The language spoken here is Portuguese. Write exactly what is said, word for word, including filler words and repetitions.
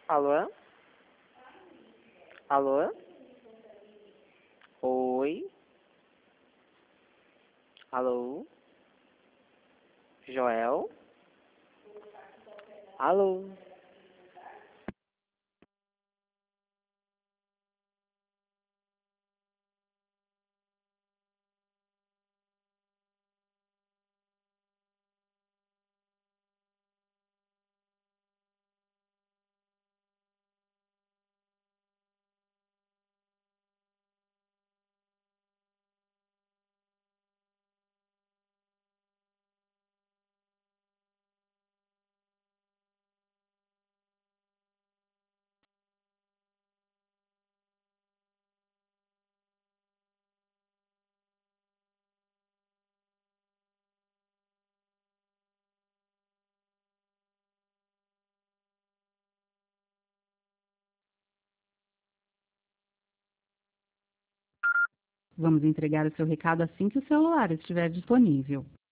Alô? Alô? Oi? Alô? Joel? Alô? Vamos entregar o seu recado assim que o celular estiver disponível.